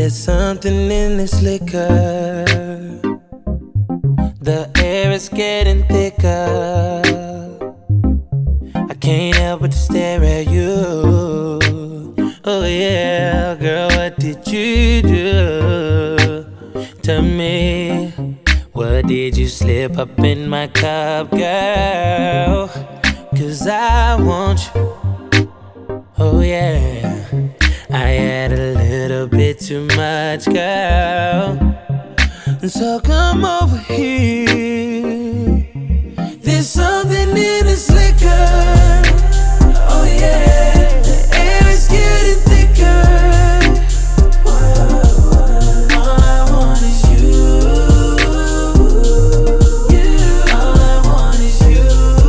There's something in this liquor. The air is getting thicker. I can't help but to stare at you. Oh yeah, girl, what did you do? Tell me, what did you slip up in my cup, girl? 'Cause I want you. Oh yeah, I had a little bit too much, girl. So come over here. There's something in this liquor. Oh yeah, the air is getting thicker. All I want is you. All I want is you.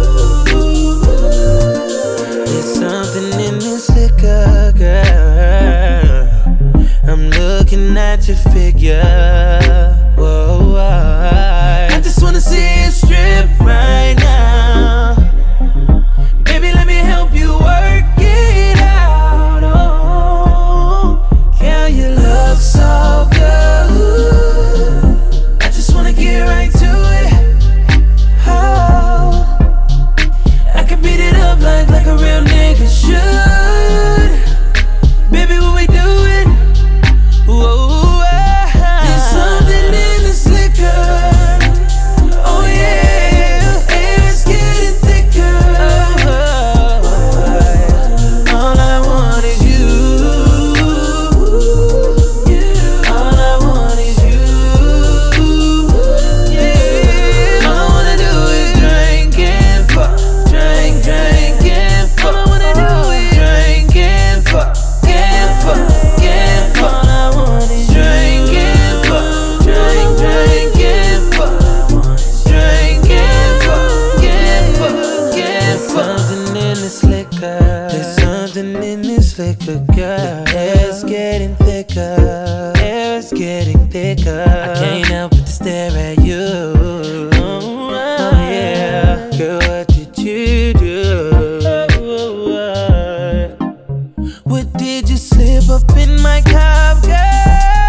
There's something in this liquor, girl. I'm looking at your figure. Whoa, I just wanna see you strip right now. Baby, let me help you work it out. Oh, girl, you look so good. I just wanna get right to it. Oh, I can beat it up like a real nigga should. Baby, what we doing? Whoa. There's something in this liquor, girl. The air's getting thicker. Air's getting thicker. I can't help but to stare at you. Oh yeah, girl, what did you do? What did you slip up in my cup, girl?